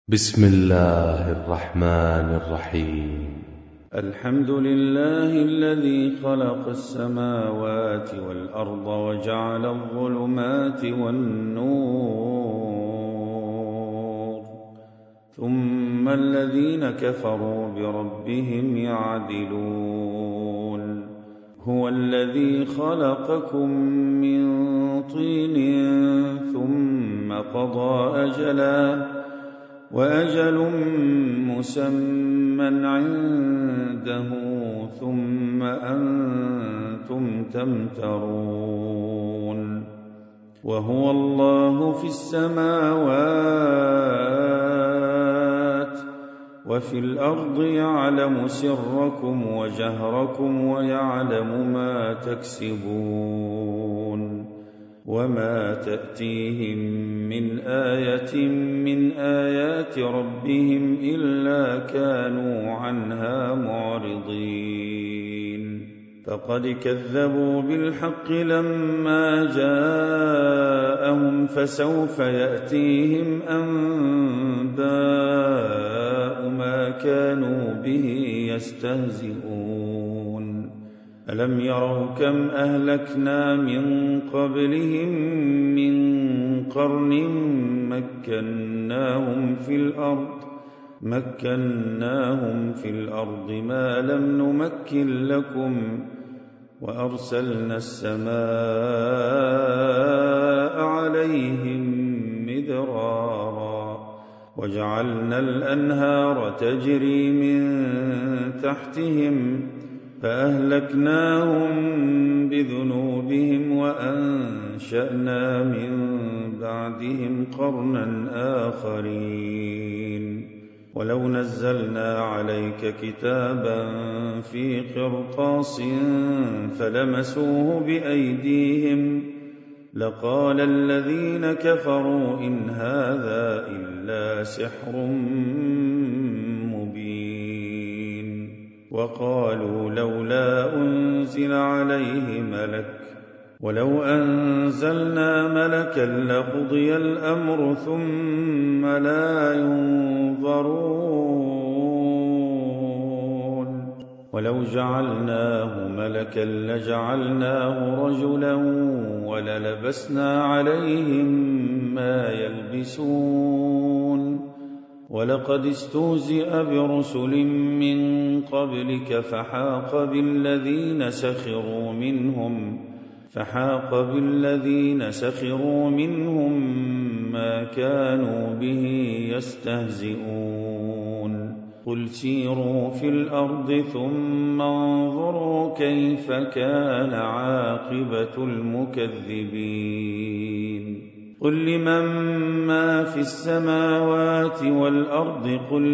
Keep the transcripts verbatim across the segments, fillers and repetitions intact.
بسم الله الرحمن الرحيم. الحمد لله الذي خلق السماوات والأرض وجعل الظلمات والنور، ثم الذين كفروا بربهم يعدلون. هو الذي خلقكم من طين ثم قضى أجلا وأجل مسمى عنده ثم أنتم تمترون. وهو الله في السماوات وفي الأرض يعلم سركم وجهركم ويعلم ما تكسبون، وما تأتيهم من آية من آيات ربهم إلا كانوا عنها معرضين. فقد كذبوا بالحق لما جاءهم، فسوف يأتيهم أنباء ما كانوا به يستهزئون. ألم يروا كم أهلكنا من قبلهم من قرن مكناهم في الأرض مكناهم في الأرض ما لم نمكن لكم، وأرسلنا السماء عليهم مدرارا، وجعلنا الأنهار تجري من تحتهم فأهلكناهم بذنوبهم وأنشأنا من بعدهم قرنا آخرين. ولو نزلنا عليك كتابا في قرطاس فلمسوه بأيديهم لقال الذين كفروا إن هذا إلا سحر مبين. وقالوا لولا أنزل عليه ملك، ولو أنزلنا ملكا لقضي الأمر ثم لا ينظرون. ولو جعلناه ملكا لجعلناه رجلا وللبسنا عليهم ما يلبسون. ولقد استهزئ برسل من قبلك فحاق بالذين سخروا منهم فحاق بالذين سخروا منهم ما كانوا به يستهزئون. قل سيروا في الأرض ثم انظروا كيف كان عاقبة المكذبين. قل لمن ما في السماوات والأرض قل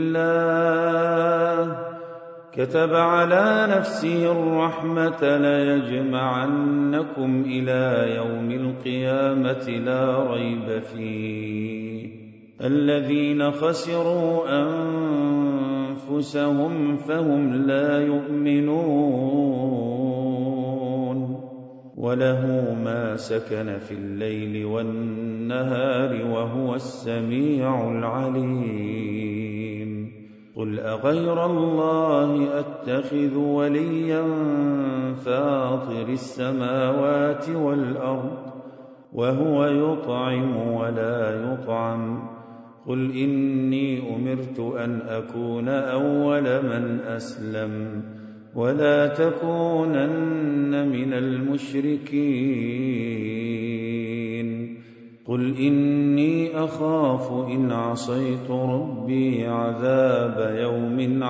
لله كتب على نفسه الرحمة ليجمعنكم إلى يوم القيامة لا ريب فيه. الذين خسروا أنفسهم فهم لا يؤمنون. وله ما سكن في الليل والنهار وهو السميع العليم. قل أغير الله أتخذ وليا فاطر السماوات والأرض وهو يطعم ولا يطعم. قل إني أمرت أن أكون أول من أسلم ولا تكونن من المشركين. قل إني أخاف إن عصيت ربي عذاب يوم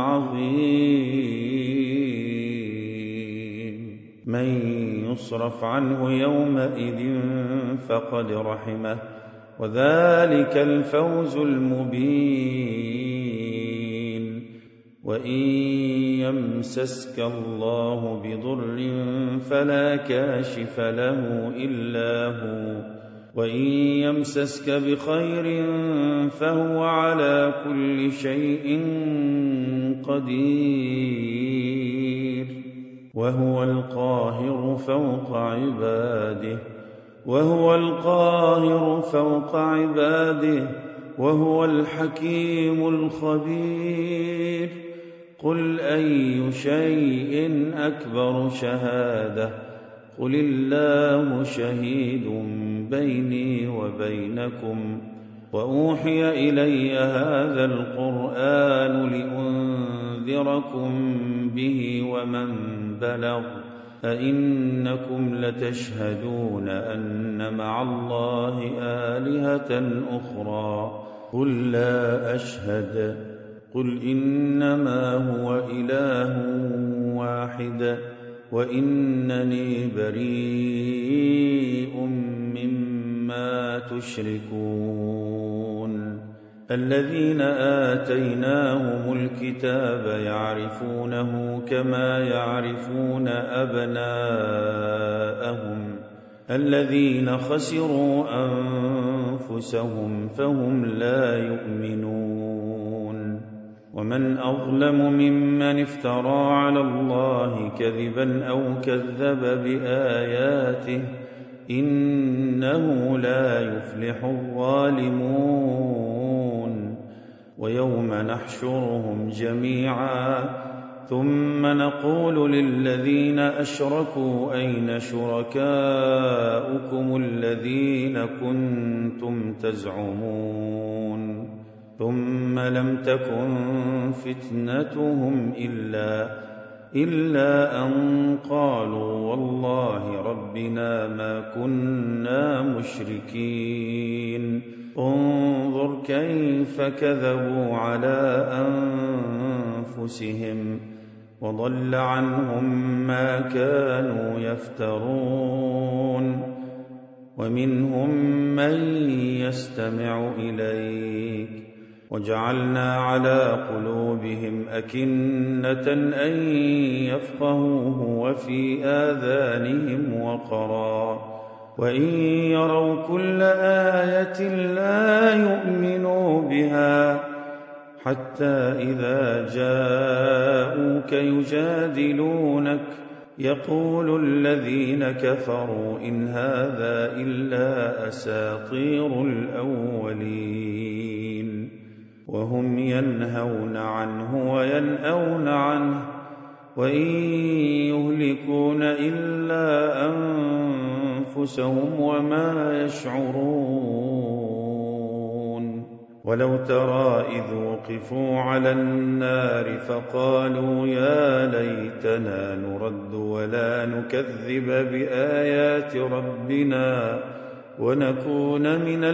عظيم. من يصرف عنه يومئذ فقد رحمه وذلك الفوز المبين. وإن يمسسك الله بضر فلا كاشف له إلا هو، وإن يمسسك بخير فهو على كل شيء قدير. وهو القاهر فوق عباده وهو القاهر فوق عباده وهو الحكيم الخبير. قل أي شيء أكبر شهادة؟ قل الله شهيد بيني وبينكم. وأوحي إلي هذا القرآن لأنذركم به ومن بلغ. أئنكم لتشهدون أن مع الله آلهة أخرى؟ قل لا أشهد. قل إنما هو إله واحد وإنني بريء مما تشركون. الذين آتيناهم الكتاب يعرفونه كما يعرفون أبناءهم الذين خسروا أنفسهم فهم لا يؤمنون. ومن أظلم ممن افترى على الله كذبا أو كذب بآياته إنه لا يفلح الظالمون. ويوم نحشرهم جميعا ثم نقول للذين أشركوا أين شركاؤكم الذين كنتم تزعمون ثم لم تكن فتنتهم إلا إلا أن قالوا والله ربنا ما كنا مشركين. انظر كيف كذبوا على أنفسهم وضل عنهم ما كانوا يفترون. ومنهم من يستمع إليك وجعلنا على قلوبهم أكنة أن يفقهوه وفي آذانهم وقرا وإن يروا كل آية لا يؤمنوا بها حتى إذا جاءوك يجادلونك يقول الذين كفروا إن هذا إلا أساطير الأولين. وهم ينهون عنه وينأون عنه وإن يهلكون إلا أنفسهم وما يشعرون. ولو ترى إذ وقفوا على النار فقالوا يا ليتنا نرد ولا نكذب بآيات ربنا ونكون من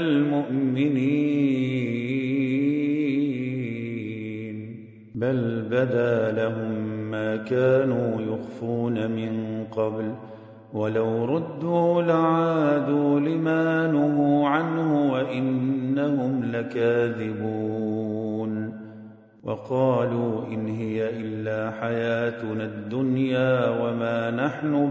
المؤمنين. بل بدا لهم ما كانوا يخفون من قبل ولو ردوا لعادوا لما نهوا عنه وإنهم لكاذبون. وقالوا إن هي إلا حياتنا الدنيا وما نحن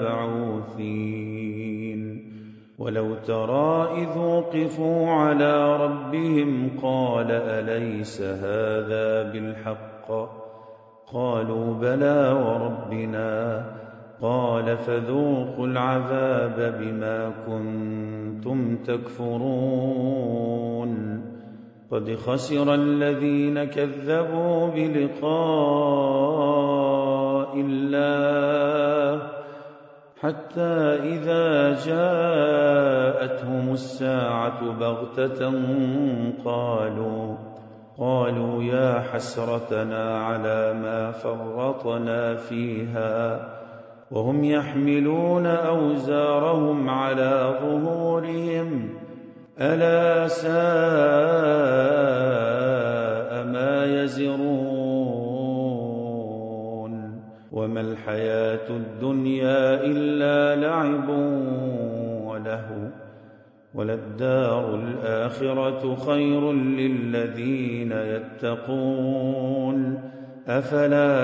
بمبعوثين. ولو ترى إذ وقفوا على ربهم قال أليس هذا بالحق؟ قالوا بلى وربنا. قال فذوقوا العذاب بما كنتم تكفرون. قد خسر الذين كذبوا بلقاء الله حتى إذا جاءتهم الساعة بغتة قالوا قالوا يا حسرتنا على ما فرطنا فيها وهم يحملون أوزارهم على ظهورهم ألا ساء ما يزرون. وما الحياة الدنيا إلا لعب وله وللدار الآخرة خير للذين يتقون أفلا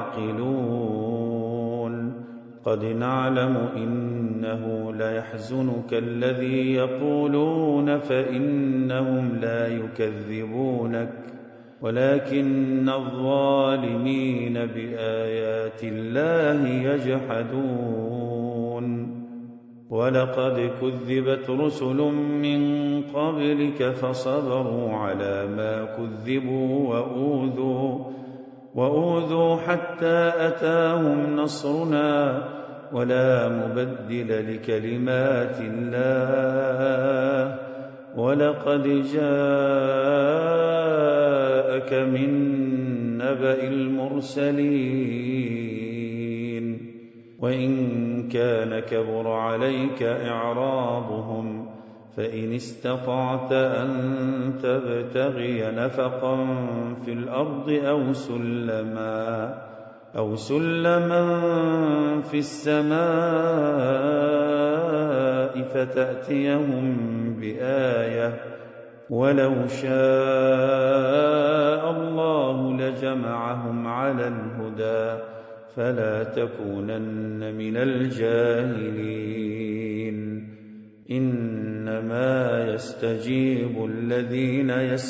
تعقلون. قد نعلم إنه ليحزنك الذي يقولون فإنهم لا يكذبونك ولكن الظالمين بآيات الله يجحدون. ولقد كذبت رسل من قبلك فصبروا على ما كذبوا وأوذوا, وأوذوا حتى أتاهم نصرنا ولا مبدل لكلمات الله. ولقد جاءك من نبأ المرسلين. وإن كان كبر عليك إعراضهم فإن استطعت أن تبتغي نفقا في الأرض أو سلما أو سلما في السماء فتأتيهم بآية ولو شاء الله لجمعهم على الهدى فلا تكونن من الجاهلين. إنما يستجيب الذين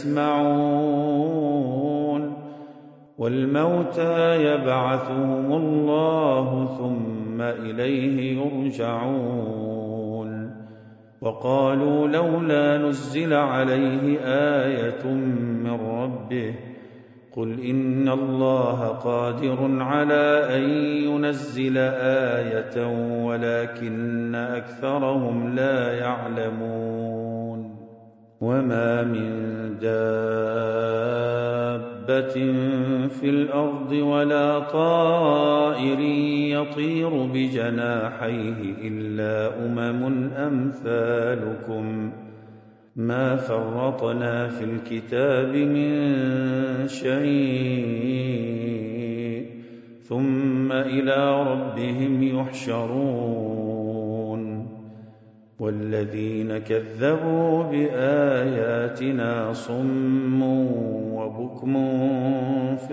يسمعون والموتى يبعثهم الله ثم إليه يرجعون. وقالوا لولا نزل عليه آية من ربه قل إن الله قادر على أن ينزل آية ولكن أكثرهم لا يعلمون. وما من دابة في الأرض ولا طائر يطير بجناحيه إلا أمم أمثالكم ما فرطنا في الكتاب من شيء ثم إلى ربهم يحشرون. والذين كذبوا بآياتنا صم وبكم في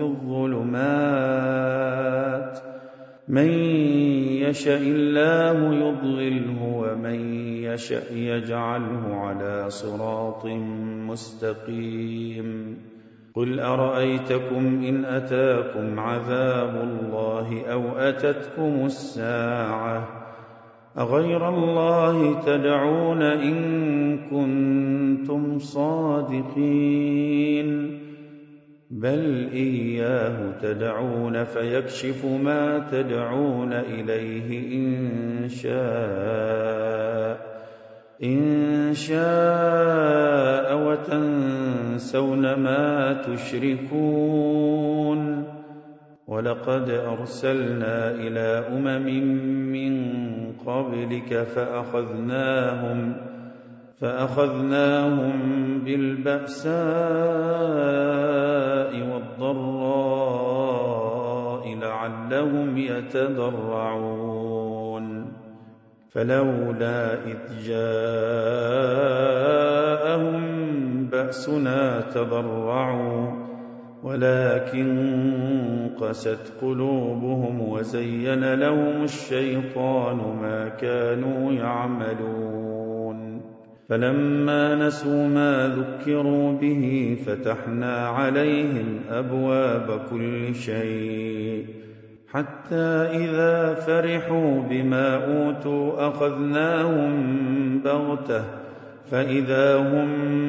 الظلمات من يشاء الله يضلله ومن يشاء يجعله على صراط مستقيم. قل أرأيتكم إن أتاكم عذاب الله أو أتتكم الساعة أغير الله تدعون إن كنتم صادقين بل إياه تدعون فيكشف ما تدعون إليه إن شاء إن شاء وتنسون ما تشركون. ولقد أرسلنا إلى أمم من قبلك فأخذناهم فأخذناهم بالبأساء والضراء لعلهم يتضرعون. فلولا إذ جاءهم بأسنا تضرعوا ولكن قست قلوبهم وزين لهم الشيطان ما كانوا يعملون. فلما نسوا ما ذكروا به فتحنا عليهم أبواب كل شيء حتى إذا فرحوا بما أوتوا أخذناهم بغتة فإذا هم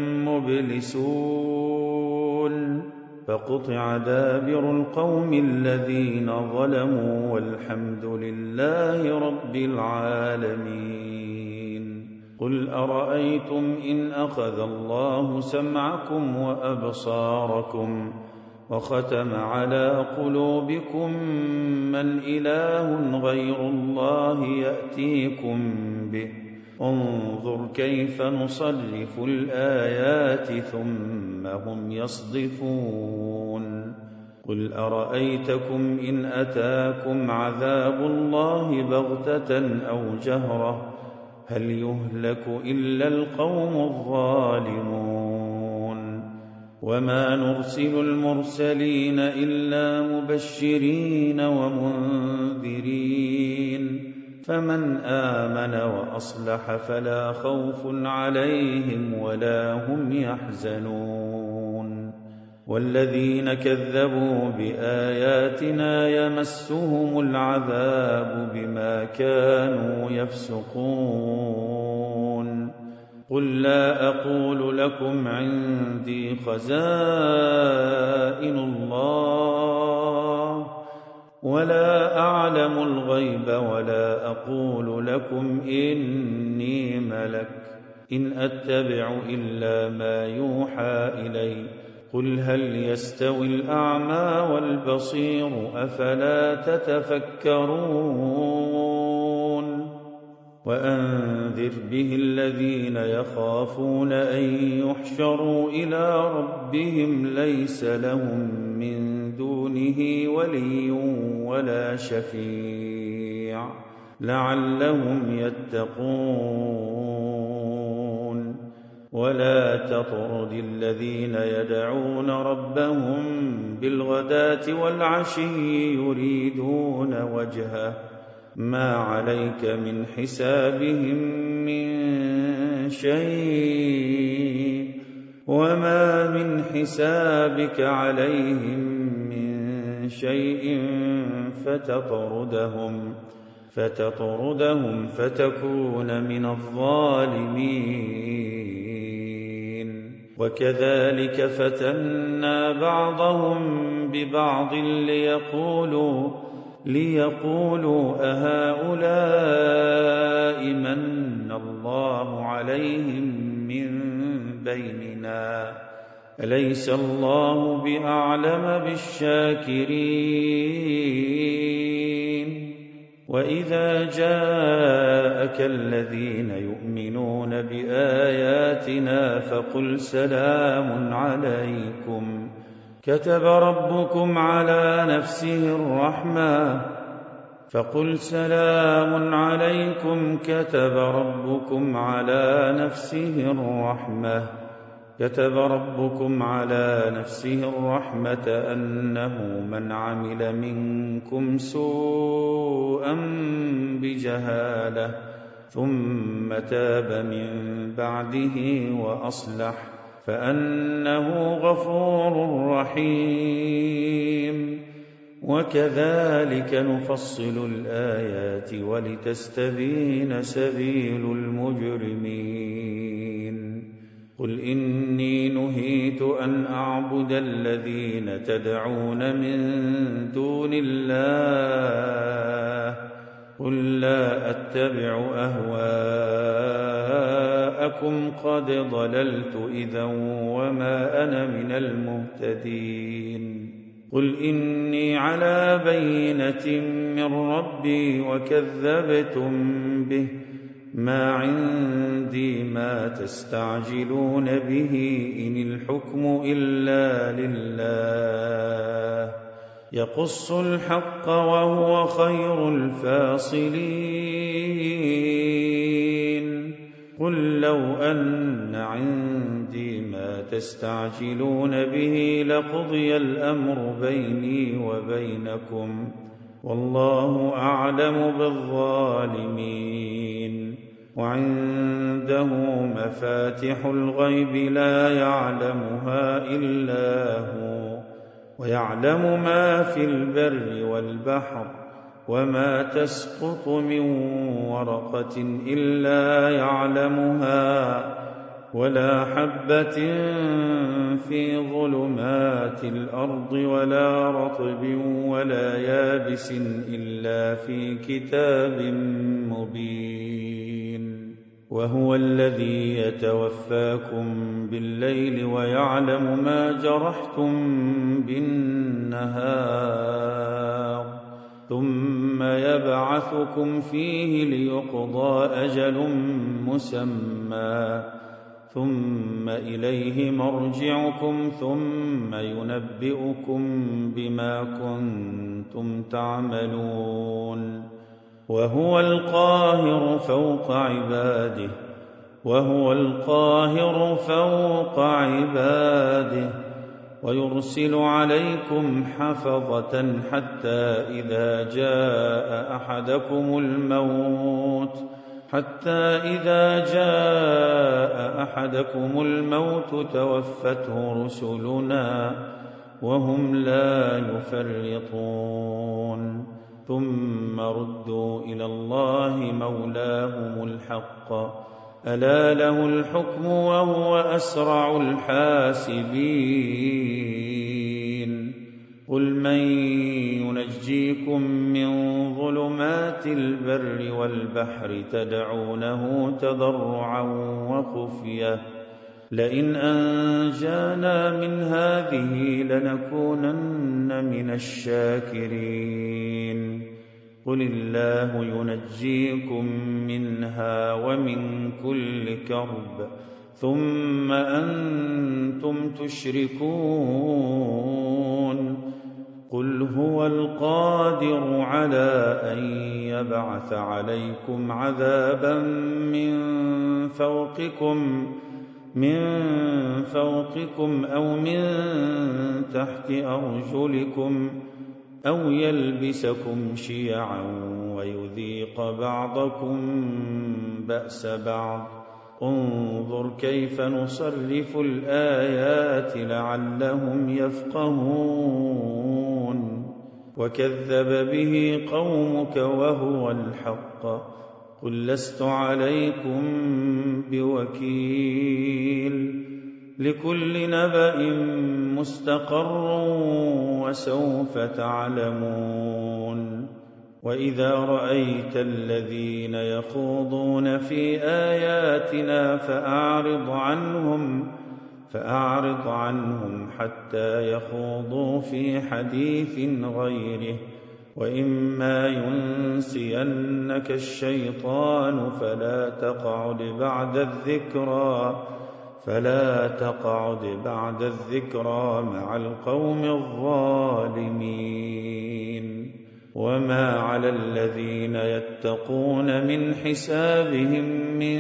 مبلسون. فقطع دابر القوم الذين ظلموا والحمد لله رب العالمين. قل أرأيتم إن أخذ الله سمعكم وأبصاركم وختم على قلوبكم من إله غير الله يأتيكم به انظر كيف نصرف الآيات ثم هم يصدفون. قل أرأيتكم إن أتاكم عذاب الله بغتة أو جهرة هل يهلك إلا القوم الظالمون. وما نرسل المرسلين إلا مبشرين ومنذرين فمن آمن وأصلح فلا خوف عليهم ولا هم يحزنون. والذين كذبوا بآياتنا يمسهم العذاب بما كانوا يفسقون قل لا أقول لكم عندي خزائن الله ولا أعلم الغيب ولا أقول لكم إني ملك إن أتبع إلا ما يوحى إلي قل هل يستوي الأعمى والبصير أفلا تتفكرون وأنذر به الذين يخافون أن يحشروا إلى ربهم ليس لهم من دونه ولي ولا شفيع لعلهم يتقون ولا تطرد الذين يدعون ربهم بالغداة والعشي يريدون وجهه ما عليك من حسابهم من شيء وما من حسابك عليهم من شيء فتطردهم فتطردهم فتكون من الظالمين وكذلك فتنا بعضهم ببعض ليقولوا ليقولوا أهؤلاء من الله عليهم من بيننا أليس الله بأعلم بالشاكرين وإذا جاءك الذين يؤمنون بآياتنا فقل سلام عليكم كتب ربكم على نفسه الرحمة فقل سلام عليكم كتب ربكم على نفسه الرحمة كتب ربكم على نفسه الرحمة أنه من عمل منكم سوءا بجهالة ثم تاب من بعده وأصلح فأنه غفور رحيم وكذلك نفصل الآيات ولتستبين سبيل المجرمين قل إني نهيت أن أعبد الذين تدعون من دون الله قل لا أتبع أهواءكم قد ضللت إذا وما أنا من المهتدين قل إني على بينة من ربي وكذبتم به ما عندي ما تستعجلون به إن الحكم إلا لله يقص الحق وهو خير الفاصلين قل لو أن عندي ما تستعجلون به لقضي الأمر بيني وبينكم والله أعلم بالظالمين وعنده مفاتح الغيب لا يعلمها إلا هو ويعلم ما في البر والبحر وما تسقط من ورقة إلا يعلمها ولا حبة في ظلمات الأرض ولا رطب ولا يابس إلا في كتاب مبين وهو الذي يتوفاكم بالليل ويعلم ما جرحتم بالنهار ثم يبعثكم فيه ليقضى أجل مسمى ثم إليه مرجعكم ثم ينبئكم بما كنتم تعملون وهو القاهر فوق عباده وهو القاهر فوق عباده ويرسل عليكم حفظة حتى إذا جاء أحدكم الموت حتى إذا جاء أحدكم الموت توفته رسلنا وهم لا يفرطون ثم ردوا إلى الله مولاهم الحق ألا له الحكم وهو أسرع الحاسبين قل من ينجيكم من ظلمات البر والبحر تدعونه تضرعا وخفية لئن أنجانا من هذه لنكونن من الشاكرين قل الله ينجيكم منها ومن كل كرب ثم أنتم تشركون قل هو القادر على أن يبعث عليكم عذابا من فوقكم من فوقكم أو من تحت أرجلكم أو يلبسكم شيعا ويذيق بعضكم بأس بعض انظر كيف نصرف الآيات لعلهم يفقهون وكذب به قومك وهو الحق قل لست عليكم بوكيل لكل نبأ مستقر وسوف تعلمون وإذا رأيت الذين يخوضون في آياتنا فأعرض عنهم فأعرض عنهم حتى يخوضوا في حديث غيره وإما ينسينك الشيطان فلا تقعد بعد الذكرى فلا تقعد بعد الذكرى مع القوم الظالمين وما على الذين يتقون من حسابهم من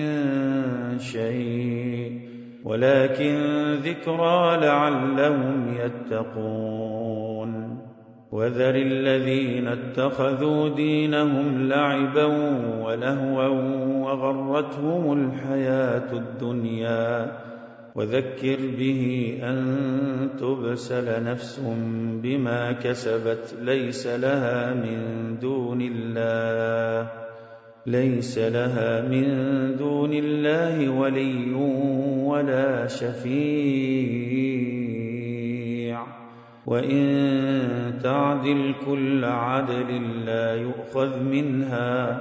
شيء ولكن ذكرى لعلهم يتقون وذر الذين اتخذوا دينهم لعبا ولهوا وغرتهم الحياة الدنيا وذكر به أن تبسل نفس بما كسبت ليس لها من دون الله ليس لها من دون الله ولي ولا شفيع وإن تعدل كل عدل لا يؤخذ منها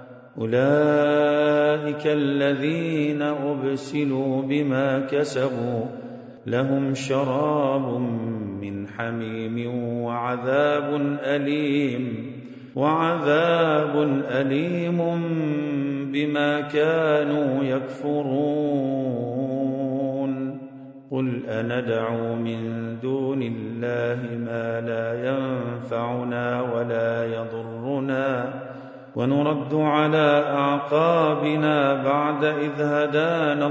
أولئك الذين أبسلوا بما كسبوا لهم شراب من حميم وعذاب أليم وعذاب أليم بما كانوا يكفرون قل أندعو من دون الله ما لا ينفعنا ولا يضرنا ونرد على أعقابنا بعد إذ هدانا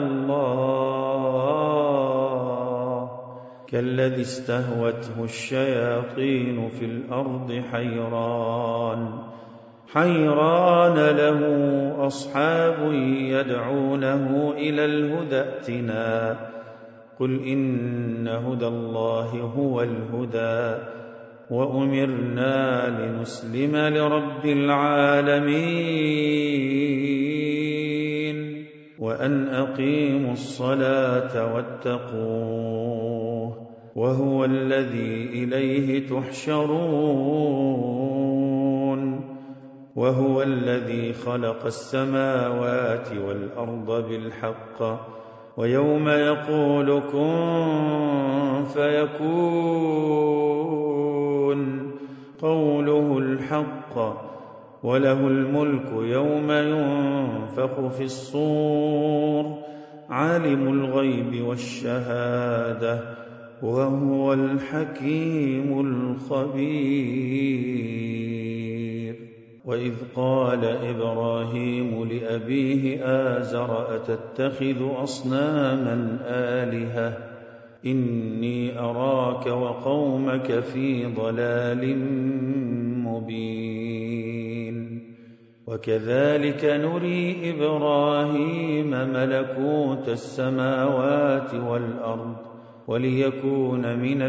الله كالذي استهوته الشياطين في الأرض حيران حيران له أصحاب يدعونه إلى الهدى ائتنا قل إن هدى الله هو الهدى وأمرنا لنسلم لرب العالمين وأن أقيموا الصلاة واتقوه وهو الذي إليه تحشرون وهو الذي خلق السماوات والأرض بالحق ويوم يقول كن فيكون قوله الحق وله الملك يوم ينفخ في الصور عالم الغيب والشهادة وهو الحكيم الخبير وإذ قال إبراهيم لأبيه آزر أتتخذ أصناما آلهة إني أراك وقومك في ضلال مبين وكذلك نري إبراهيم ملكوت السماوات والأرض وليكون من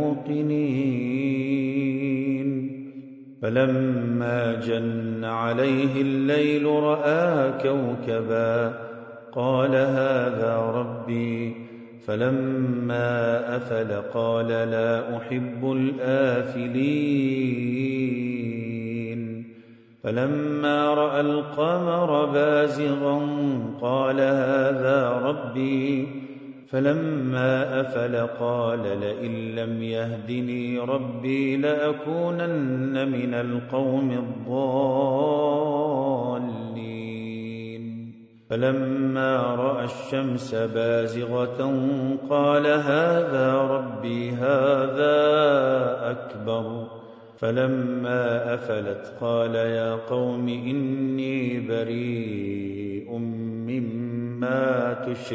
الموقنين. فلما جن عليه الليل رأى كوكبا قال هذا ربي، فلما أفل قال لا أحب الآفلين. فلما رأى القمر بازغا قال هذا ربي، فلما أفل قال لئن لم يهدني ربي لأكونن من القوم الضالين. فلما رأى الشمس بازغة قال هذا ربي هذا أكبر. فلما أفلت قال يا قوم إني بريء مما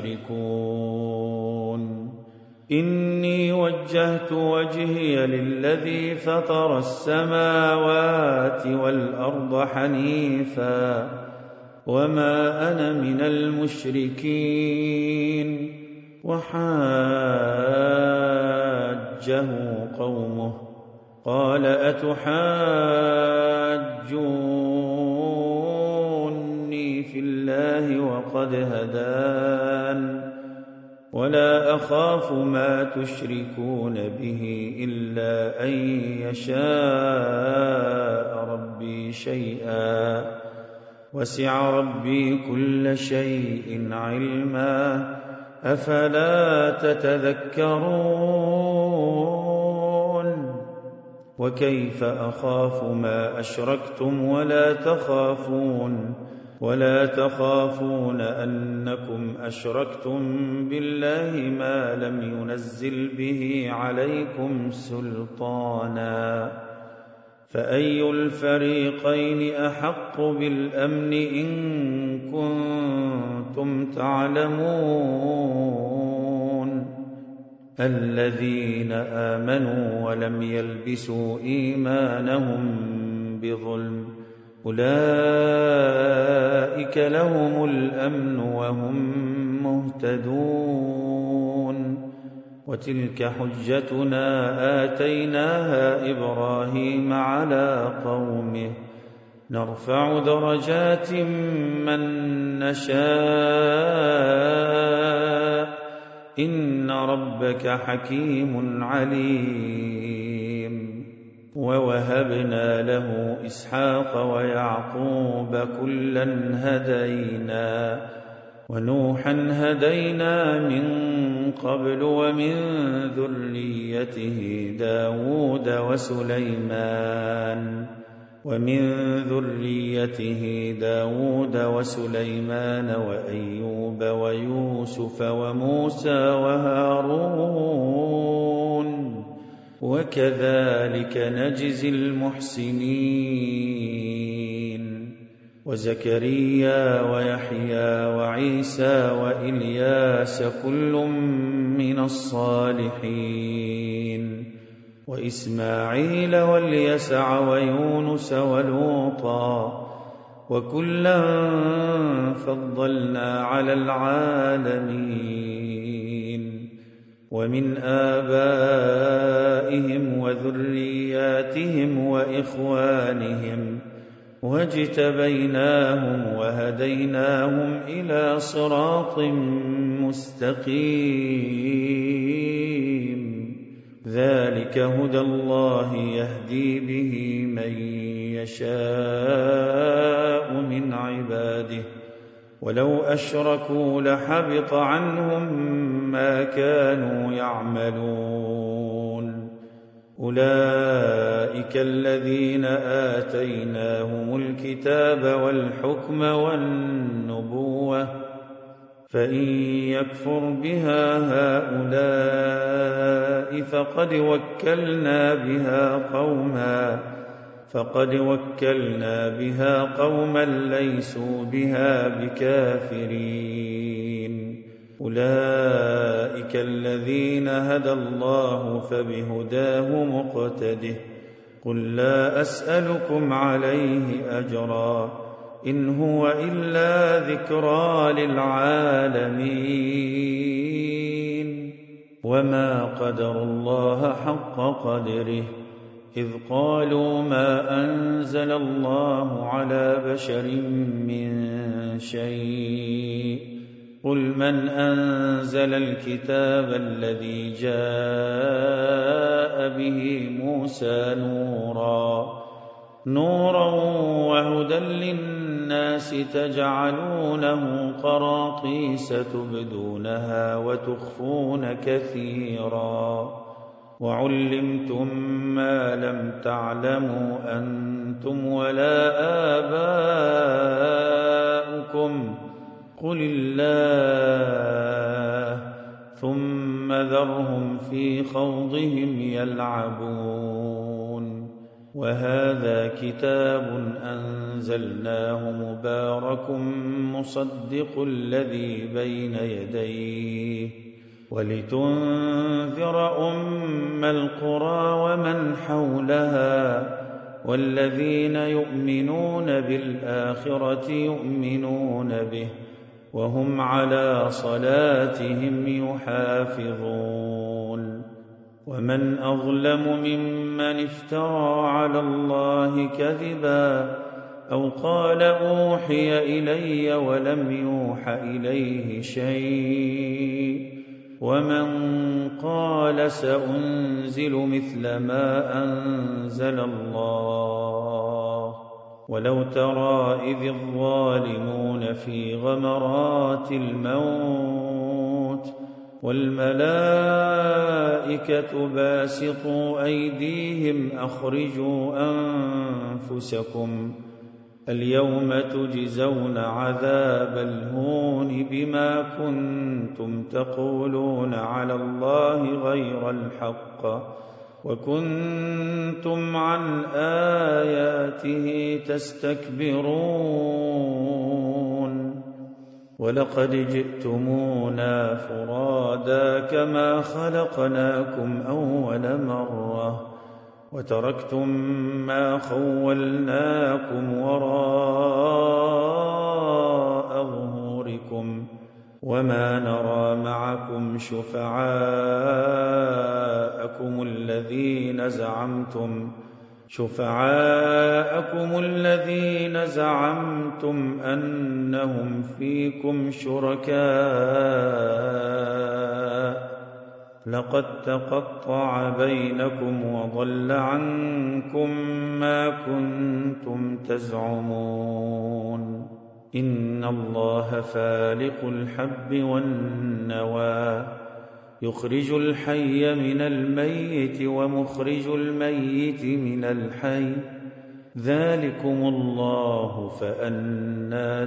تشركون. إني وجهت وجهي للذي فطر السماوات والأرض حنيفا وما أنا من المشركين. وحاجه قومه قال أتحاجوني في الله وقد هدان ولا أخاف ما تشركون به إلا أن يشاء ربي شيئا وسع ربي كل شيء علما أفلا تتذكرون. وكيف أخاف ما أشركتم ولا تخافون ولا تخافون أنكم أشركتم بالله ما لم ينزل به عليكم سلطانا. فأي الفريقين أحق بالأمن إن كنتم تعلمون. الذين آمنوا ولم يلبسوا إيمانهم بظلم أولئك لهم الأمن وهم مهتدون. وتلك حجتنا آتيناها إبراهيم على قومه نرفع درجات من نشاء إن ربك حكيم عليم. ووهبنا له إسحاق ويعقوب كلا هدينا ونوحا هدينا من قبل ومن ذريته داود وسليمان ومن ذريته داود وسليمان وأيوب ويوسف وموسى وهارون وكذلك نجزي المحسنين. وزكريا ويحيى وعيسى وإلياس كل من الصالحين وإسماعيل واليسع ويونس ولوطا وكلا فضلنا على العالمين. ومن آبائهم وذرياتهم وإخوانهم واجتبيناهم وهديناهم إلى صراط مستقيم. ذلك هدى الله يهدي به من يشاء من عباده ولو أشركوا لحبط عنهم ما كانوا يعملون. أولئك الذين آتيناهم الكتاب والحكم والنبوة فإن يكفر بها هؤلاء فقد وكلنا بها قوما فقد وكلنا بها قوما ليسوا بها بكافرين. أولئك الذين هدى الله فبهداه مقتده. قل لا أسألكم عليه أجرا إن هو إلا ذكرى للعالمين. وما قدروا الله حق قدره إذ قالوا ما أنزل الله على بشر من شيء قل من أنزل الكتاب الذي جاء به موسى نورا نورا وهدى للناس تجعلونه قراطيس تبدونها وتخفون كثيرا وعلمتم ما لم تعلموا أنتم ولا آباؤكم قل الله ثم ذرهم في خوضهم يلعبون وهذا كتاب أنزلناه مبارك مصدق الذي بين يديه ولتنذر أم القرى ومن حولها والذين يؤمنون بالآخرة يؤمنون به وهم على صلاتهم يحافظون ومن أظلم ممن افترى على الله كذبا أو قال أوحي إلي ولم يوح إليه شيء ومن قال سأنزل مثل ما أنزل الله ولو ترى إذ الظالمون في غمرات الموت والملائكة باسطوا أيديهم أخرجوا أنفسكم اليوم تجزون عذاب الهون بما كنتم تقولون على الله غير الحق وكنتم عن آياته تستكبرون ولقد جئتمونا فرادا كما خلقناكم أول مرة وتركتم ما خولناكم وراء ظهوركم وما نرى معكم شفعاءكم الذين زعمتم شفعاءكم الذين زعمتم أنهم فيكم شركاء لقد تقطع بينكم وضل عنكم ما كنتم تزعمون إن الله فالق الحب والنوى يخرج الحي من الميت ومخرج الميت من الحي ذلكم الله فأنى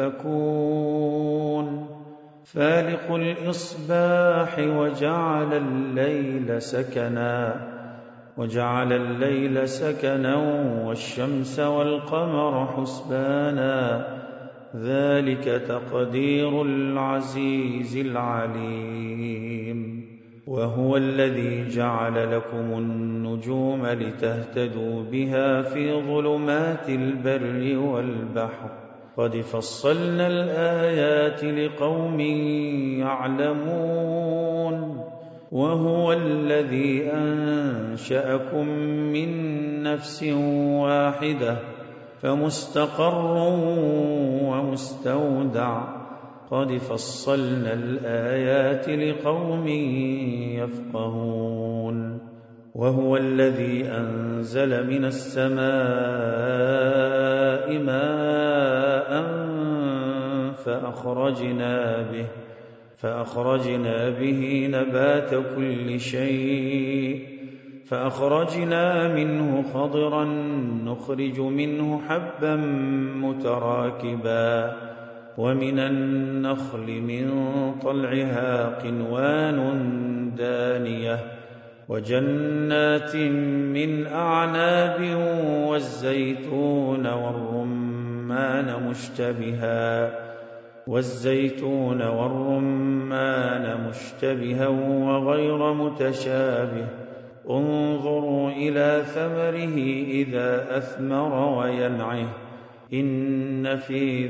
تؤفكون فالق الإصباح وجعل الليل سكنا وجعل الليل سكنا والشمس والقمر حسبانا ذلك تقدير العزيز العليم وهو الذي جعل لكم النجوم لتهتدوا بها في ظلمات البر والبحر قد فصلنا الآيات لقوم يعلمون وهو الذي أنشأكم من نفس واحدة فمستقر ومستودع قد فصلنا الآيات لقوم يفقهون وهو الذي أنزل من السماء ماء فأخرجنا به فأخرجنا به نبات كل شيء فأخرجنا منه خضرا نخرج منه حبا متراكبا ومن النخل من طلعها قنوان دانية وجنات من أعناب والزيتون والرمان مشتبها والزيتون والرمان مشتبها وغير متشابه انظروا إلى ثمره إذا أثمر وينعه إن في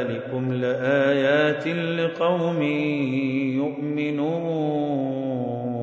ذلكم لآيات لقوم يؤمنون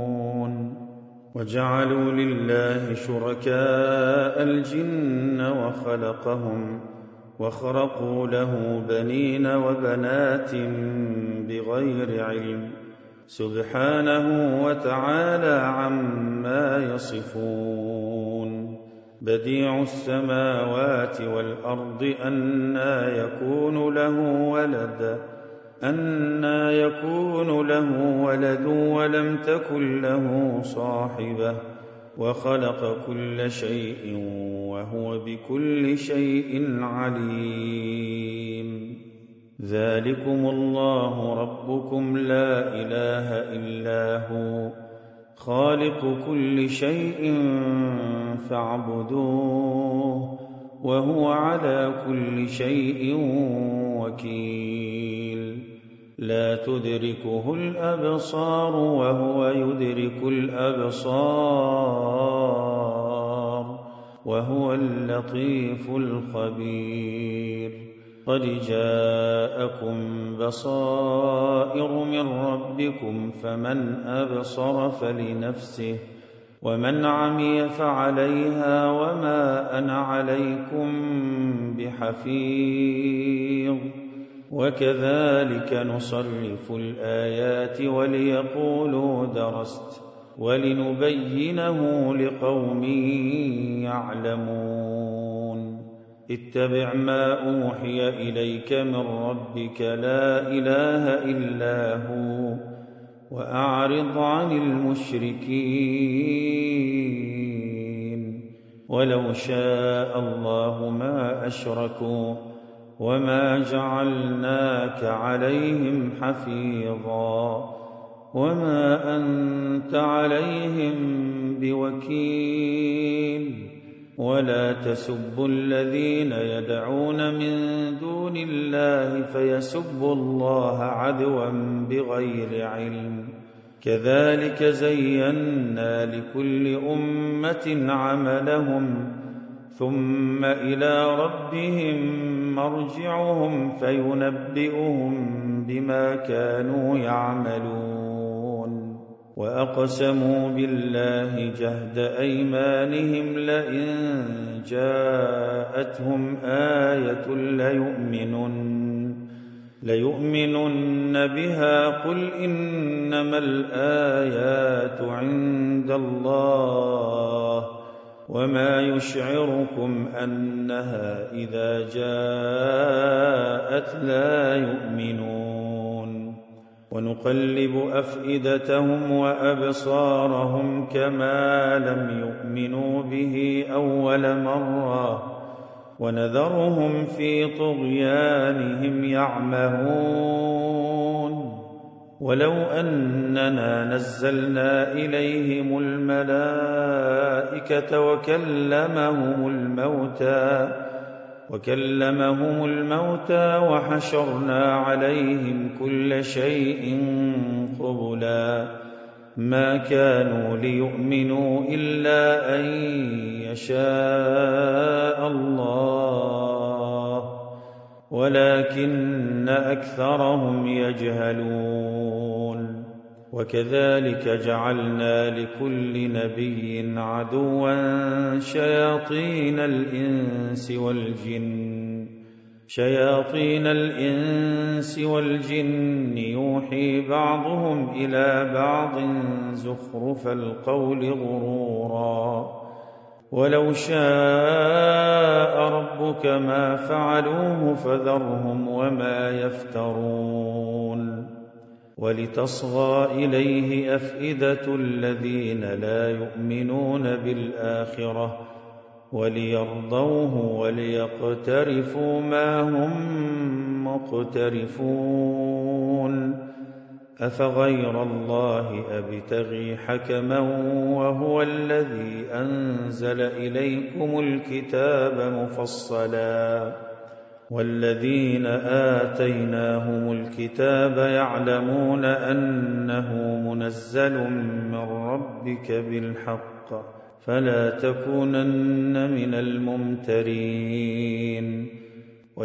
وجعلوا لله شركاء الجن وخلقهم وخرقوا له بنين وبنات بغير علم سبحانه وتعالى عما يصفون. بديع السماوات والأرض أنى يكون له ولد أنى يكون له ولد ولم تكن له صاحبة وخلق كل شيء وهو بكل شيء عليم. ذلكم الله ربكم لا إله إلا هو خالق كل شيء فاعبدوه وهو على كل شيء وكيل. لا تدركه الأبصار وهو يدرك الأبصار وهو اللطيف الخبير. قد جاءكم بصائر من ربكم فمن أبصر فلنفسه ومن عمي فعليها وما أنا عليكم بحفيظ. وكذلك نصرف الآيات وليقولوا درست ولنبينه لقوم يعلمون. اتبع ما أوحي إليك من ربك لا إله إلا هو وأعرض عن المشركين. ولو شاء الله ما أشركوا وما جعلناك عليهم حفيظا وما أنت عليهم بوكيل. ولا تسبوا الذين يدعون من دون الله فيسبوا الله عدوا بغير علم. كذلك زينا لكل أمة عملهم ثم إلى ربهم مرجعهم فينبئهم بما كانوا يعملون. وأقسموا بالله جهد أيمانهم لئن جاءتهم آية ليؤمنن ليؤمنن بها قل إنما الآيات عند الله وما يشعركم أنها إذا جاءت لا يؤمنون. ونقلب أفئدتهم وأبصارهم كما لم يؤمنوا به أول مرة ونذرهم في طغيانهم يعمهون. ولو أننا نزلنا إليهم الملائكة وكلمهم الموتى وكلمهم الموتى وحشرنا عليهم كل شيء قبلا ما كانوا ليؤمنوا إلا أن يشاء الله ولكن أكثرهم يجهلون. وكذلك جعلنا لكل نبي عدوا شياطين الإنس والجن شياطين الإنس والجن يوحي بعضهم إلى بعض زخرف القول غرورا. ولو شاء ربك ما فعلوه فذرهم وما يفترون. ولتصغى إليه أفئدة الذين لا يؤمنون بالآخرة وليرضوه وليقترفوا ما هم مقترفون. أفغير الله أبتغي حكما وهو الذي أنزل إليكم الكتاب مفصلا والذين آتيناهم الكتاب يعلمون أنه منزل من ربك بالحق فلا تكونن من الممترين.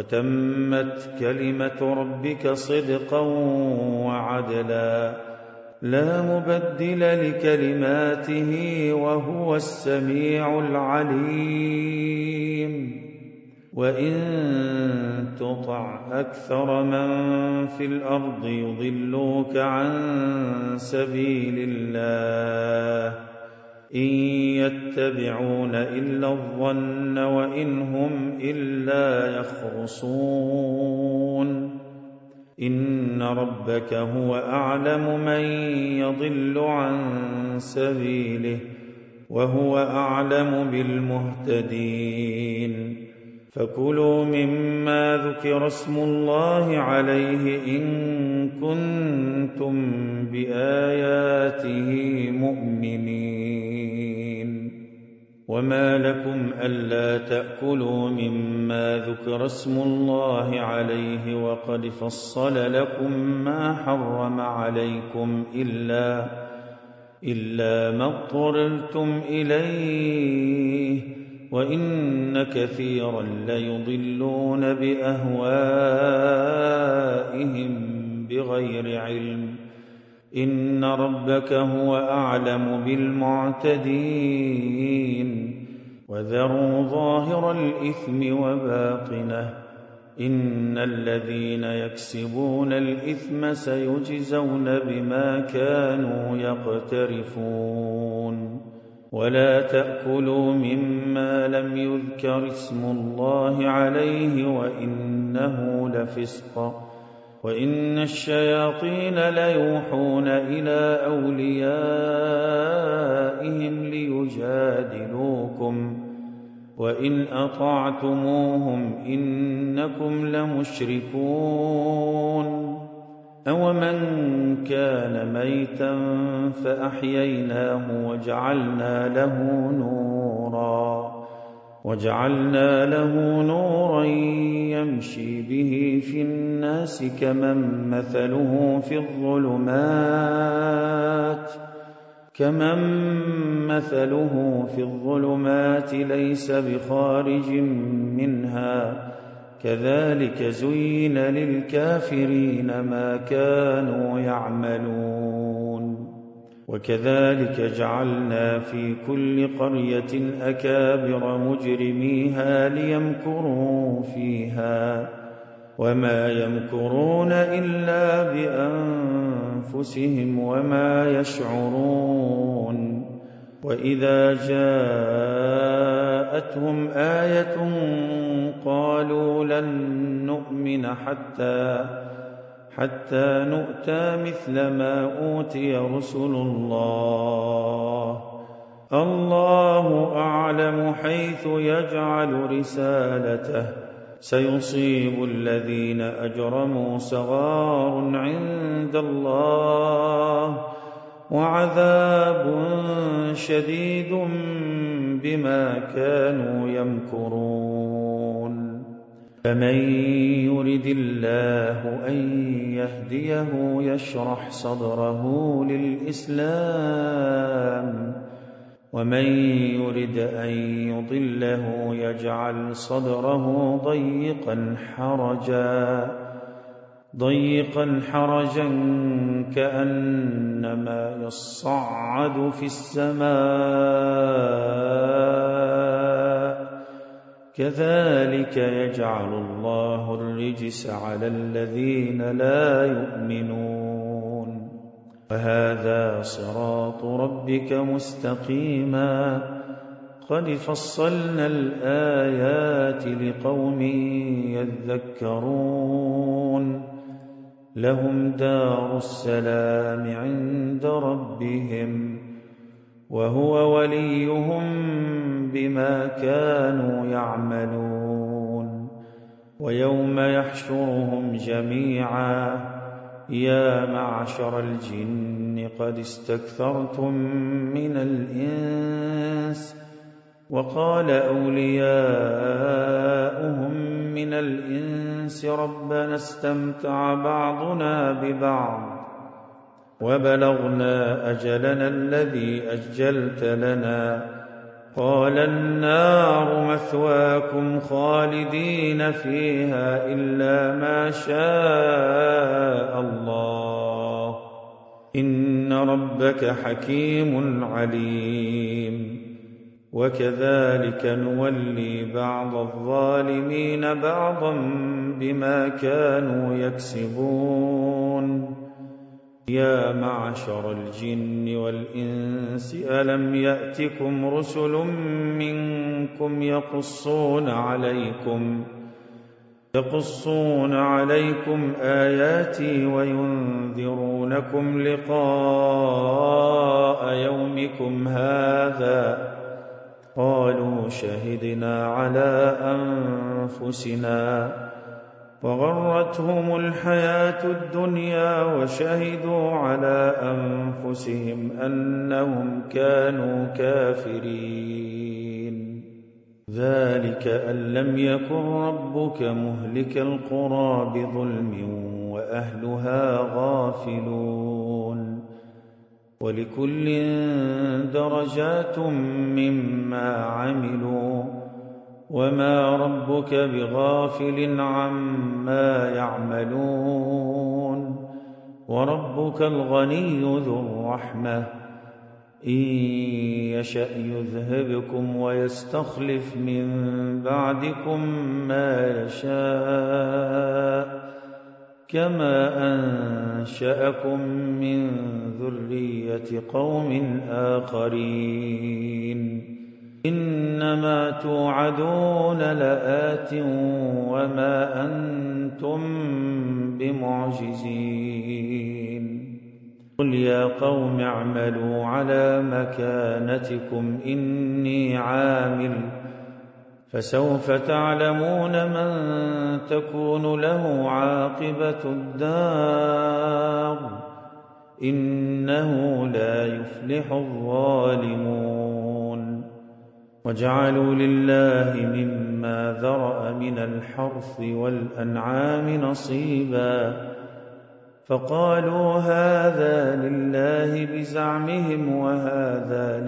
وتمت كلمة ربك صدقا وعدلا لا مبدل لكلماته وهو السميع العليم. وإن تطع أكثر من في الأرض يضلوك عن سبيل الله إن يتبعون إلا الظن وإن هم إلا يخرصون. إن ربك هو أعلم من يضل عن سبيله وهو أعلم بالمهتدين. فكلوا مما ذكر اسم الله عليه إن كنتم بآياته مؤمنين. وما لكم ألا تأكلوا مما ذكر اسم الله عليه وقد فصل لكم ما حرم عليكم إلا, إلا ما اضطررتم إليه وإن كثيرا ليضلون بأهوائهم بغير علم. إن ربك هو أعلم بالمعتدين. وذروا ظاهر الإثم وباطنه إن الذين يكسبون الإثم سيجزون بما كانوا يقترفون. ولا تأكلوا مما لم يذكر اسم الله عليه وإنه لفسق وإن الشياطين ليوحون إلى أوليائهم ليجادلوكم وإن أطعتموهم إنكم لمشركون. أومن كان ميتا فأحييناه وجعلنا له نورا وجعلنا له نورا يمشي به في الناس كمن مثله في الظلمات كمن مثله في الظلمات ليس بخارج منها كذلك زين للكافرين ما كانوا يعملون. وكذلك جعلنا في كل قرية أكابر مجرميها ليمكروا فيها وما يمكرون إلا بأنفسهم وما يشعرون. وإذا جاءتهم آية قالوا لن نؤمن حتى حتى نؤتى مثل ما أوتي رسل الله الله أعلم حيث يجعل رسالته سيصيب الذين أجرموا صغار عند الله وعذاب شديد بما كانوا يمكرون. فمن يرد الله أن يهديه يشرح صدره للإسلام ومن يرد أن يضله يجعل صدره ضيقا حرجا ضيقا حرجا كأنما يصعد في السماء كذلك يجعل الله الرجس على الذين لا يؤمنون. وهذا صراط ربك مستقيما قد فصلنا الآيات لقوم يذكرون. لهم دار السلام عند ربهم وهو وليهم بما كانوا يعملون. ويوم يحشرهم جميعا يا معشر الجن قد استكثرتم من الإنس وقال أولياؤهم من الإنس ربنا استمتع بعضنا ببعض وبلغنا أجلنا الذي أجلت لنا قال النار مثواكم خالدين فيها إلا ما شاء الله إن ربك حكيم عليم. وكذلك نولي بعض الظالمين بعضا بما كانوا يكسبون. يا معشر الجن والإنس ألم يأتكم رسل منكم يقصون عليكم يقصون عليكم آياتي وينذرونكم لقاء يومكم هذا؟ قالوا شهدنا على أنفسنا وغرتهم الحياة الدنيا وشهدوا على أنفسهم أنهم كانوا كافرين. ذلك أن لم يكن ربك مهلك القرى بظلم وأهلها غافلون. ولكل درجات مما عملوا وما ربك بغافل عما يعملون. وربك الغني ذو الرحمة إن يشأ يذهبكم ويستخلف من بعدكم ما يشاء كما أنشأكم من ذرية قوم آخرين. إنما توعدون لآت وما أنتم بمعجزين. قل يا قوم اعملوا على مكانتكم إني عامل فسوف تعلمون من تكون له عاقبة الدار إنه لا يفلح الظالمون. وجعلوا لله مما ذرأ من الحرث والأنعام نصيبا فقالوا هذا لله بزعمهم وهذا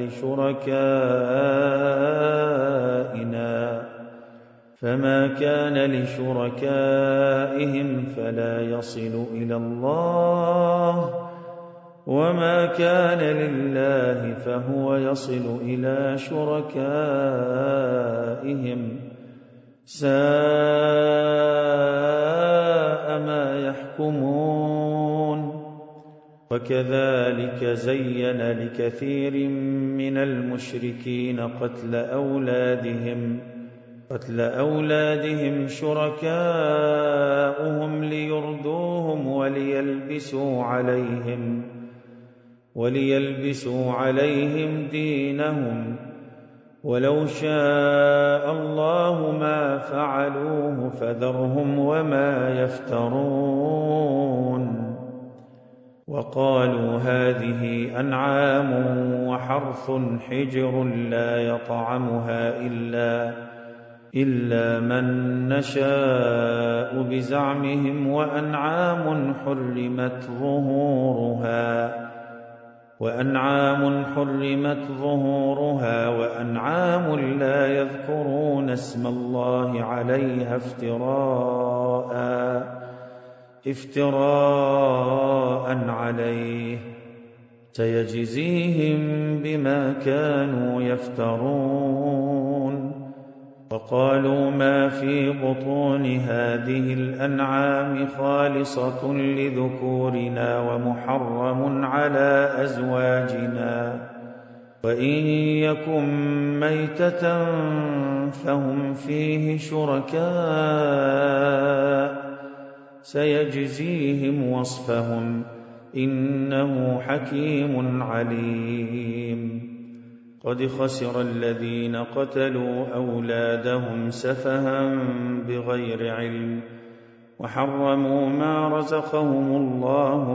لشركائنا فما كان لشركائهم فلا يصل إلى الله وما كان لله فهو يصل إلى شركائهم ساء ما يحكمون. وكذلك زين لكثير من المشركين قتل أولادهم قتل أولادهم شركاؤهم ليردوهم وليلبسوا عليهم وليلبسوا عليهم دينهم ولو شاء الله ما فعلوه فذرهم وما يفترون. وقالوا هذه أنعام وحرث حجر لا يطعمها إلا إلا من نشاء بزعمهم وأنعام حرمت ظهورها وأنعام حرمت ظهورها وأنعام لا يذكرون اسم الله عليها افتراء افتراء عليه سيجزيهم بما كانوا يفترون. وقالوا ما في بطون هذه الأنعام خالصة لذكورنا ومحرم على أزواجنا وإن يكن ميتة فهم فيه شركاء سيجزيهم وصفهم إنه حكيم عليم. قد خسر الذين قتلوا أولادهم سفها بغير علم وحرموا ما رزقهم الله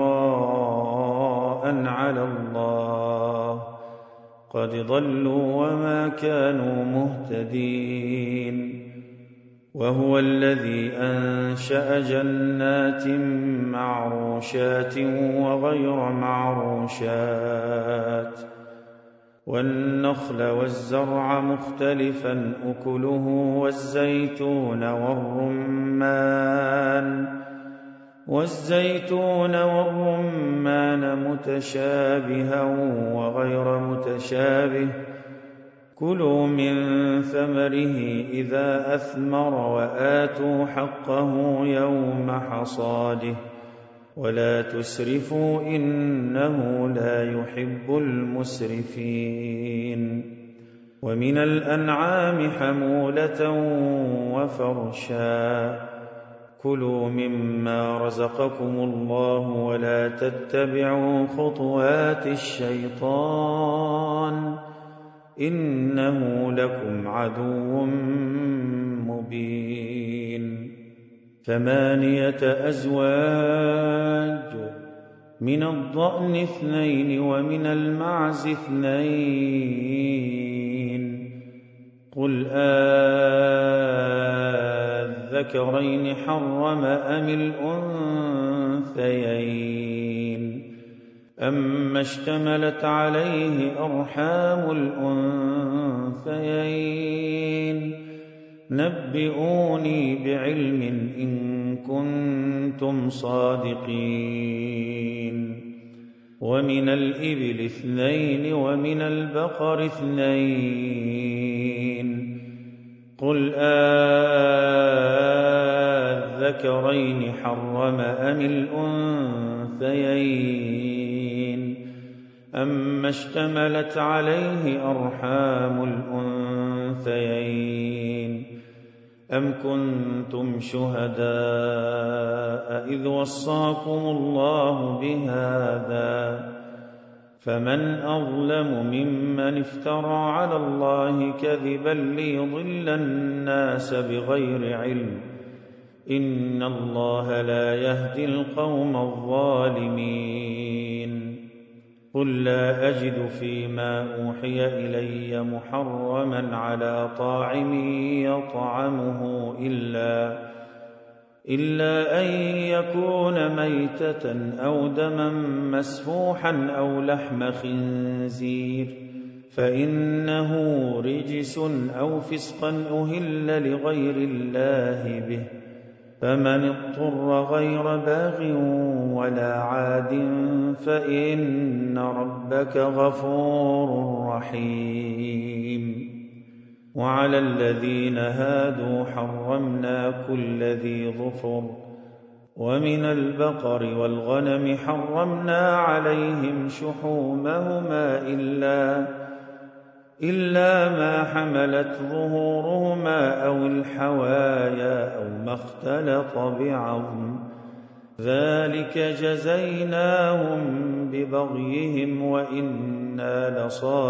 افتراء على الله قد ضلوا وما كانوا مهتدين. وهو الذي أنشأ جنات معروشات وغير معروشات والنخل والزرع مختلفا أكله والزيتون والرمان والزيتون والرمان متشابها وغير متشابه كلوا من ثمره إذا أثمر وآتوا حقه يوم حصاده ولا تسرفوا إنه لا يحب المسرفين ومن الأنعام حمولة وفرشا كلوا مما رزقكم الله ولا تتبعوا خطوات الشيطان إنه لكم عدو مبين ثمانية أزواج من الضأن اثنين ومن المعز اثنين قل آذكرين حرم أم الأنثيين أما اشتملت عليه أرحام الأنثيين نبئوني بعلم إن كنتم صادقين ومن الإبل اثنين ومن البقر اثنين قل آذكرين حرم أم الأنثيين أما اشتملت عليه أرحام الأنثيين أم كنتم شهداء إذ وصاكم الله بهذا فمن أظلم ممن افترى على الله كذبا ليضل الناس بغير علم إن الله لا يهدي القوم الظالمين قل لا أجد فيما أوحي إلي محرما على طاعم يطعمه إلا إلا أن يكون ميتة أو دما مسفوحا أو لحم خنزير فإنه رجس أو فسقا أهل لغير الله به فمن اضطر غير باغ ولا عاد فإن ربك غفور رحيم وعلى الذين هادوا حرمنا كل ذي ظفر ومن البقر والغنم حرمنا عليهم شحومهما إلا إلا ما حملت ظهورهما أو الحوايا أو ما اختلط بعظم ذلك جزيناهم ببغيهم وإنا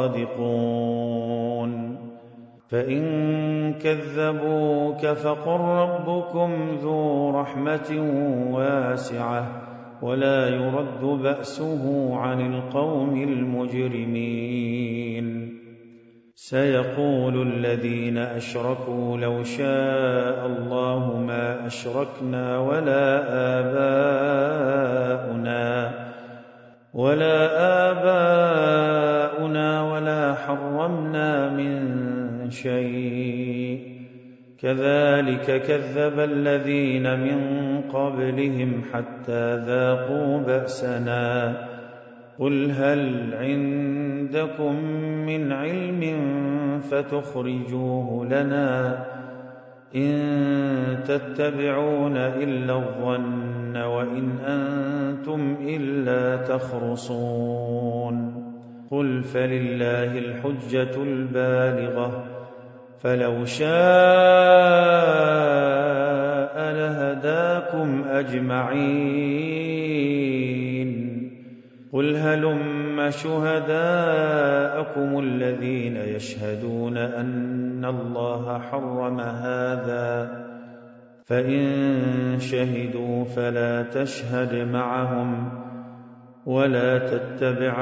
لصادقون فإن كذبوك فقل ربكم ذو رحمة واسعة ولا يرد بأسه عن القوم المجرمين سيقول الذين أشركوا لو شاء الله ما أشركنا ولا آباؤنا ولا آباؤنا ولا حرمنا من شيء كذلك كذب الذين من قبلهم حتى ذاقوا بأسنا قل هل عندكم من علم فتخرجوه لنا إن تتبعون إلا الظن وإن أنتم إلا تخرصون قل فلله الحجة البالغة فلو شاء لهداكم أجمعين قل هلم شهداءكم الذين يشهدون أن الله حرم هذا فإن شهدوا فلا تشهد معهم ولا تتبع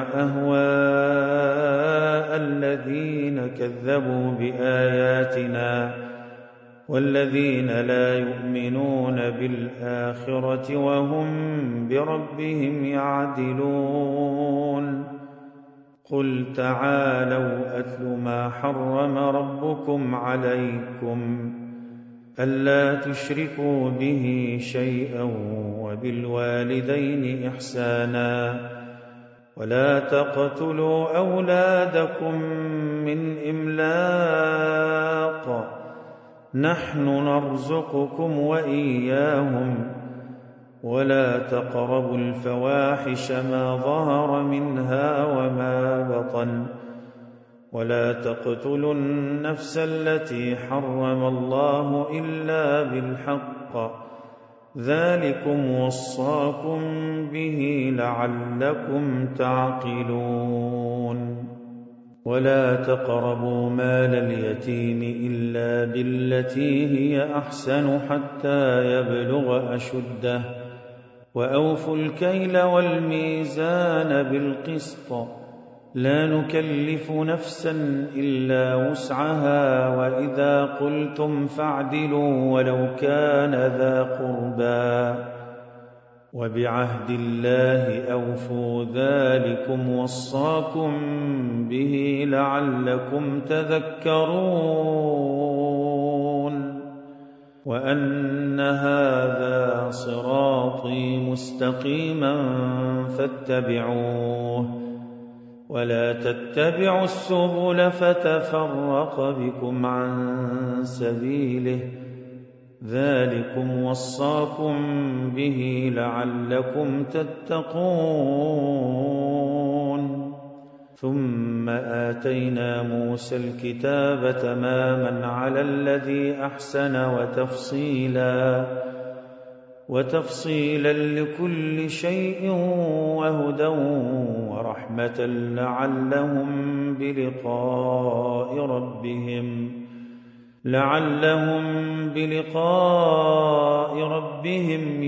أهواء الذين كذبوا بآياتنا والذين لا يؤمنون بالآخرة وهم بربهم يعدلون قل تعالوا أتل ما حرم ربكم عليكم ألا تشركوا به شيئا وبالوالدين إحسانا ولا تقتلوا أولادكم من إملاق نحن نرزقكم وإياهم ولا تقربوا الفواحش ما ظهر منها وما بطن ولا تقتلوا النفس التي حرم الله إلا بالحق ذلكم وصاكم به لعلكم تعقلون ولا تقربوا مال اليتيم إلا بالتي هي أحسن حتى يبلغ أشده وأوفوا الكيل والميزان بالقسط لا نكلف نفسا إلا وسعها وإذا قلتم فاعدلوا ولو كان ذا قربى وبعهد الله أوفوا ذلكم وصاكم به لعلكم تذكرون وأن هذا صراطي مستقيما فاتبعوه ولا تتبعوا السبل فتفرق بكم عن سبيله ذلكم وصاكم به لعلكم تتقون ثم آتينا موسى الكتاب تماما على الذي أحسن وتفصيلا وتفصيلا لكل شيء وهدى ورحمة لعلهم بلقاء ربهم لعلهم بلقاء ربهم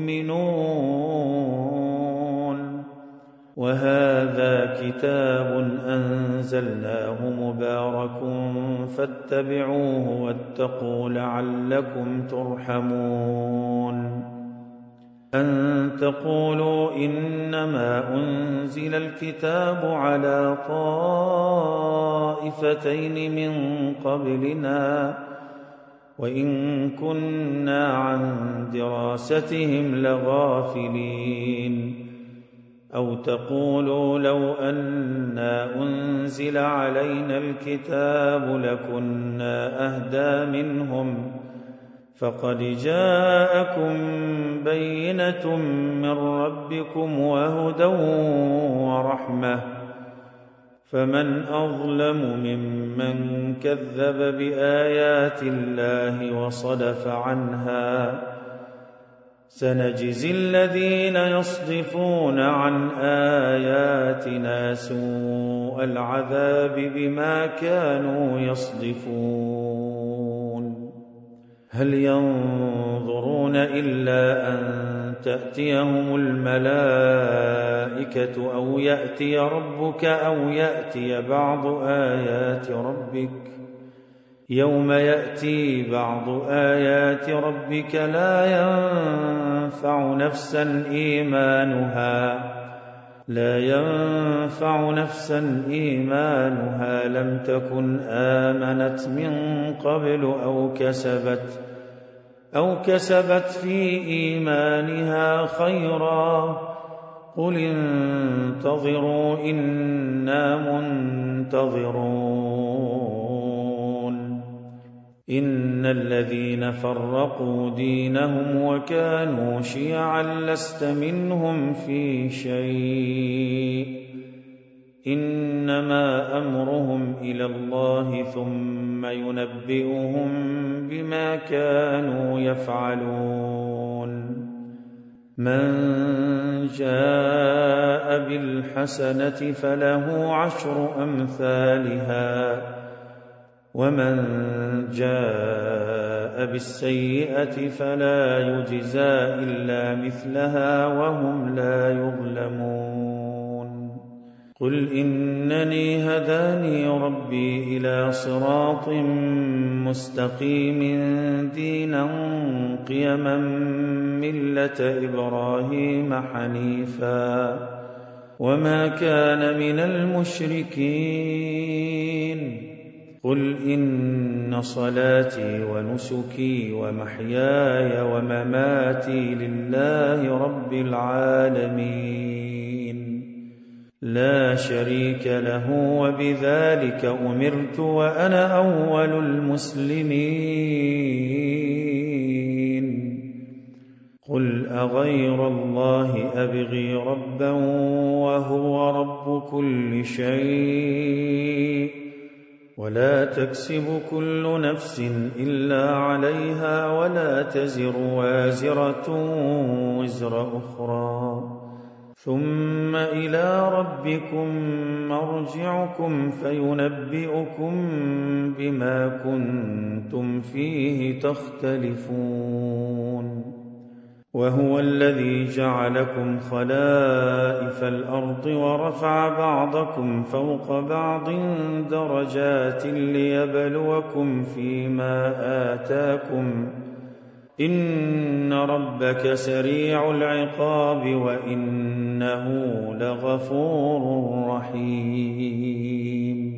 يؤمنون وهذا كتاب أنزلناه مبارك فاتبعوه واتقوا لعلكم ترحمون أن تقولوا إنما أنزل الكتاب على طائفتين من قبلنا وإن كنا عن دراستهم لغافلين أو تقولوا لو أنا أنزل علينا الكتاب لكنا أهدى منهم فقد جاءكم بينة من ربكم وهدى ورحمة فمن أظلم ممن كذب بآيات الله وصدف عنها سنجزي الذين يصدفون عن آياتنا سوء العذاب بما كانوا يصدفون هل ينظرون إلا أن تأتيهم الملائكة أو يأتي ربك أو يأتي بعض آيات ربك يوم يأتي بعض آيات ربك لا ينفع نفسا إيمانها لا ينفع نفسا إيمانها لم تكن آمنت من قبل أو كسبت أو كسبت في إيمانها خيرا قل انتظروا إنا منتظرون إن الذين فرقوا دينهم وكانوا شيعا لست منهم في شيء إنما أمرهم إلى الله ثم ينبئهم بما كانوا يفعلون من جاء بالحسنة فله عشر أمثالها ومن جاء بالسيئة فلا يجزى إلا مثلها وهم لا يظلمون قل إنني هداني ربي إلى صراط مستقيم دينا قيما ملة إبراهيم حنيفا وما كان من المشركين قل إن صلاتي ونسكي ومحياي ومماتي لله رب العالمين لا شريك له وبذلك أمرت وأنا أول المسلمين قل أغير الله أبغي ربا وهو رب كل شيء ولا تكسب كل نفس إلا عليها ولا تزر وازرة وزر أخرى ثم إلى ربكم مرجعكم فينبئكم بما كنتم فيه تختلفون وهو الذي جعلكم خلائف الأرض ورفع بعضكم فوق بعض درجات ليبلوكم فيما آتاكم إن ربك سريع العقاب وإنه لغفور رحيم